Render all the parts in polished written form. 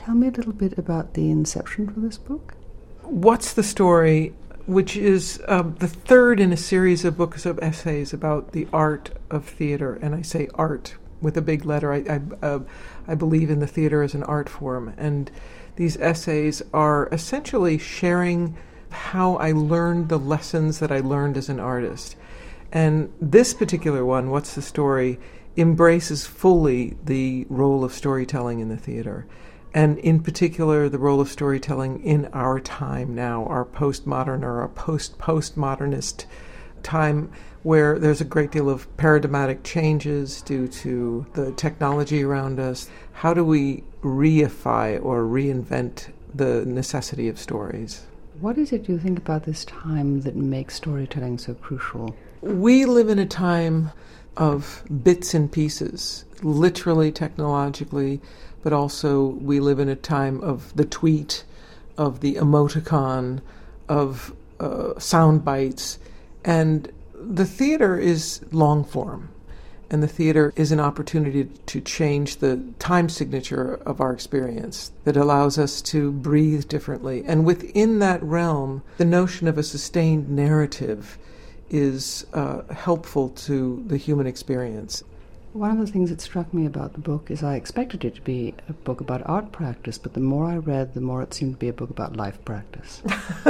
tell me a little bit about the inception for this book? What's the Story, which is the third in a series of books of essays about the art of theater, and I say art with a big letter. I believe in the theater as an art form, and these essays are essentially sharing how I learned the lessons that I learned as an artist. And this particular one, What's the Story, embraces fully the role of storytelling in the theater. And in particular, the role of storytelling in our time now, our postmodern or our postmodernist time, where there's a great deal of paradigmatic changes due to the technology around us. How do we reify or reinvent the necessity of stories? What is it you think about this time that makes storytelling so crucial? We live in a time of bits and pieces, literally, technologically, but also we live in a time of the tweet, of the emoticon, of sound bites. And the theater is long form. And the theater is an opportunity to change the time signature of our experience that allows us to breathe differently. And within that realm, the notion of a sustained narrative is helpful to the human experience. One of the things that struck me about the book is I expected it to be a book about art practice, but the more I read, the more it seemed to be a book about life practice.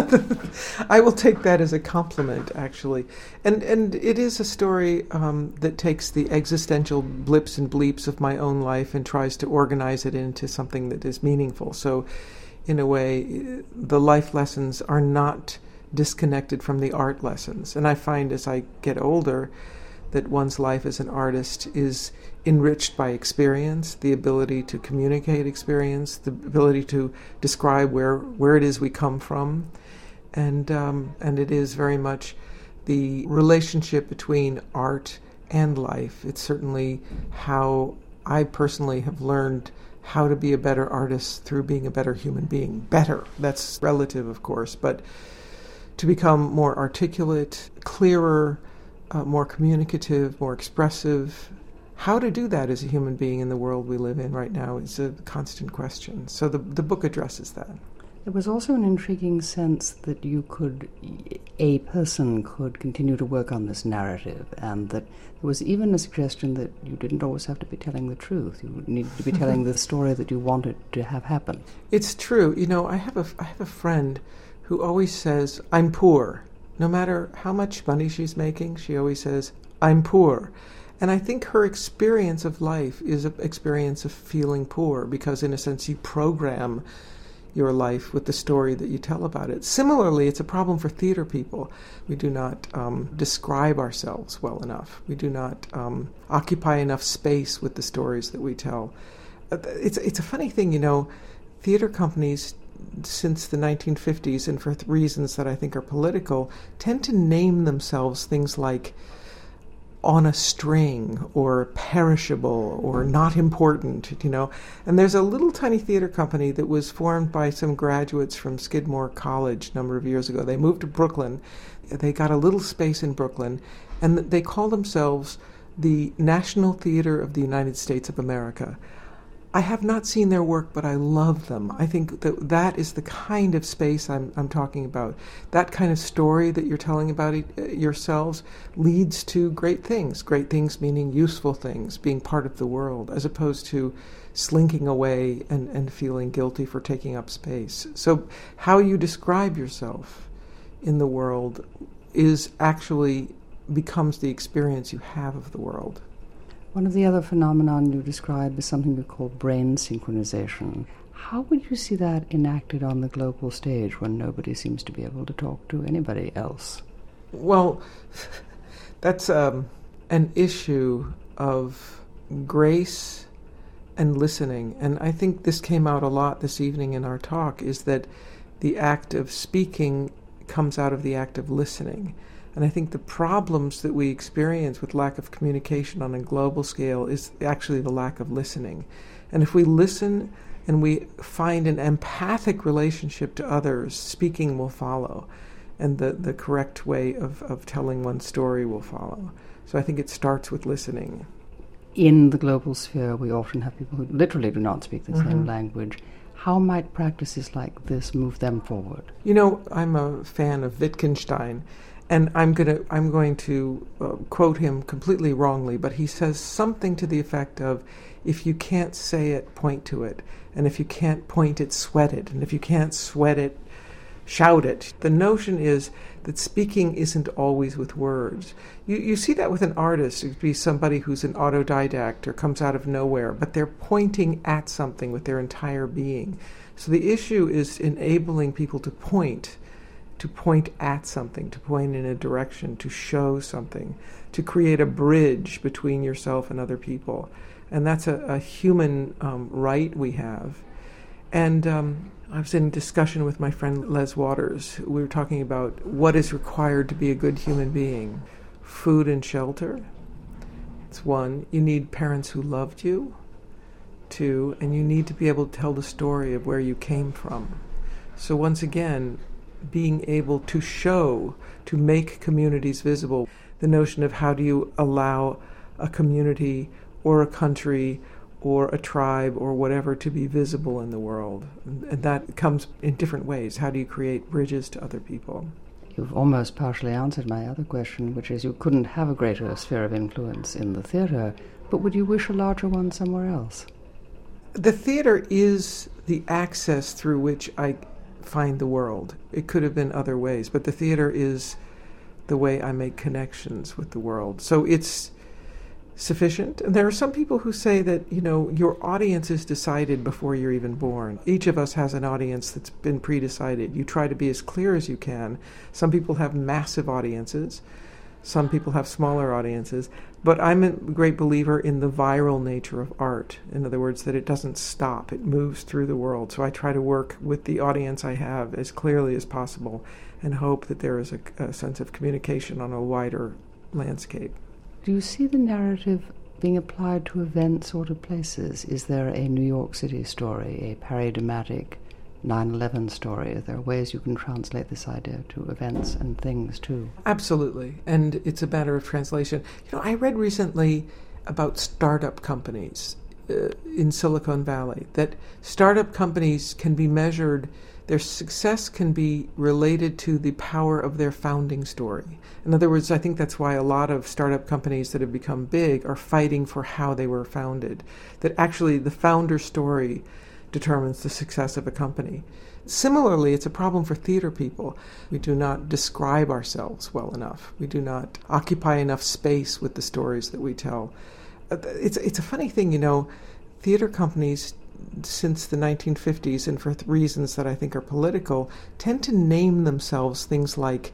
I will take that as a compliment, actually. And it is a story that takes the existential blips and bleeps of my own life and tries to organize it into something that is meaningful. So, in a way, the life lessons are not disconnected from the art lessons. And I find as I get older that one's life as an artist is enriched by experience, the ability to communicate experience, the ability to describe where it is we come from. And it is very much the relationship between art and life. It's certainly how I personally have learned how to be a better artist through being a better human being. Better, that's relative, of course, but to become more articulate, clearer, more communicative, more expressive. How to do that as a human being in the world we live in right now is a constant question. So the book addresses that. There was also an intriguing sense that a person could continue to work on this narrative, and that there was even a suggestion that you didn't always have to be telling the truth. You needed to be telling the story that you wanted to have happen. It's true. You know, I have a friend who always says, "I'm poor." No matter how much money she's making, she always says, "I'm poor." And I think her experience of life is an experience of feeling poor because, in a sense, you program your life with the story that you tell about it. Similarly, it's a problem for theater people. We do not describe ourselves well enough. We do not occupy enough space with the stories that we tell. It's a funny thing, you know, theater companies since the 1950s, and for reasons that I think are political, tend to name themselves things like on a string or perishable or not important, you know. And there's a little tiny theater company that was formed by some graduates from Skidmore College a number of years ago. They moved to Brooklyn. They got a little space in Brooklyn, and they call themselves the National Theater of the United States of America. I have not seen their work, but I love them. I think that is the kind of space I'm talking about. That kind of story that you're telling about yourselves leads to great things. Great things meaning useful things, being part of the world, as opposed to slinking away and feeling guilty for taking up space. So how you describe yourself in the world is actually becomes the experience you have of the world. One of the other phenomenon you describe is something you call brain synchronization. How would you see that enacted on the global stage when nobody seems to be able to talk to anybody else? Well, that's an issue of grace and listening. And I think this came out a lot this evening in our talk, is that the act of speaking comes out of the act of listening. And I think the problems that we experience with lack of communication on a global scale is actually the lack of listening. And if we listen and we find an empathic relationship to others, speaking will follow. And the correct way of telling one's story will follow. So I think it starts with listening. In the global sphere, we often have people who literally do not speak the same language. How might practices like this move them forward? You know, I'm a fan of Wittgenstein, and I'm going to quote him completely wrongly, but he says something to the effect of, if you can't say it, point to it, and if you can't point it, sweat it, and if you can't sweat it, shout it. The notion is that speaking isn't always with words. You see that with an artist. It could be somebody who's an autodidact or comes out of nowhere, but they're pointing at something with their entire being. So the issue is enabling people to point at something, to point in a direction, to show something, to create a bridge between yourself and other people. And that's a human right we have. And I was in discussion with my friend Les Waters. We were talking about what is required to be a good human being. Food and shelter. It's one. You need parents who loved you. Two, and you need to be able to tell the story of where you came from. So once again, being able to show, to make communities visible. The notion of how do you allow a community or a country or a tribe or whatever to be visible in the world. And that comes in different ways. How do you create bridges to other people? You've almost partially answered my other question, which is you couldn't have a greater sphere of influence in the theatre, but would you wish a larger one somewhere else? The theater is the access through which I find the world. It could have been other ways, but the theater is the way I make connections with the world. So it's sufficient. And there are some people who say that, you know, your audience is decided before you're even born. Each of us has an audience that's been pre-decided. You try to be as clear as you can. Some people have massive audiences. Some people have smaller audiences. But I'm a great believer in the viral nature of art. In other words, that it doesn't stop. It moves through the world. So I try to work with the audience I have as clearly as possible and hope that there is a sense of communication on a wider landscape. Do you see the narrative being applied to events or to places? Is there a New York City story, a paradigmatic 9/11 story? Are there ways you can translate this idea to events and things too? Absolutely, and it's a matter of translation. You know, I read recently about startup companies in Silicon Valley, that startup companies can be measured, their success can be related to the power of their founding story. In other words, I think that's why a lot of startup companies that have become big are fighting for how they were founded, that actually the founder story determines the success of a company. Similarly, it's a problem for theater people. We do not describe ourselves well enough. We do not occupy enough space with the stories that we tell. It's a funny thing, you know, theater companies since the 1950s, and for reasons that I think are political, tend to name themselves things like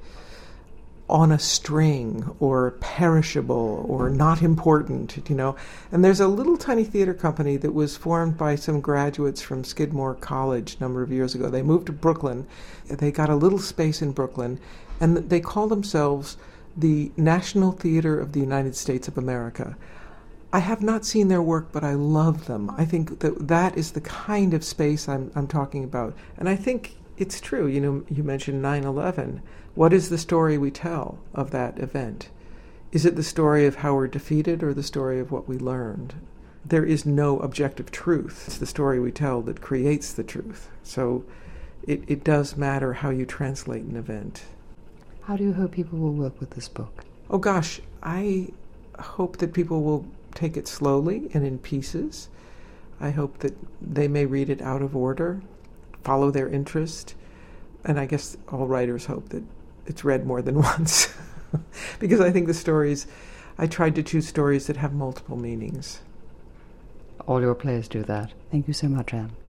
on a string or perishable or not important, you know. And there's a little tiny theater company that was formed by some graduates from Skidmore College a number of years ago. They moved to Brooklyn. They got a little space in Brooklyn, and they call themselves the National Theater of the United States of America. I have not seen their work, but I love them. I think that is the kind of space I'm talking about. And I think it's true. You know, you mentioned 9/11. What is the story we tell of that event? Is it the story of how we're defeated or the story of what we learned? There is no objective truth. It's the story we tell that creates the truth. So it does matter how you translate an event. How do you hope people will work with this book? Oh gosh, I hope that people will take it slowly and in pieces. I hope that they may read it out of order, follow their interest, and I guess all writers hope that it's read more than once. Because I think I tried to choose stories that have multiple meanings. All your plays do that. Thank you so much, Anne.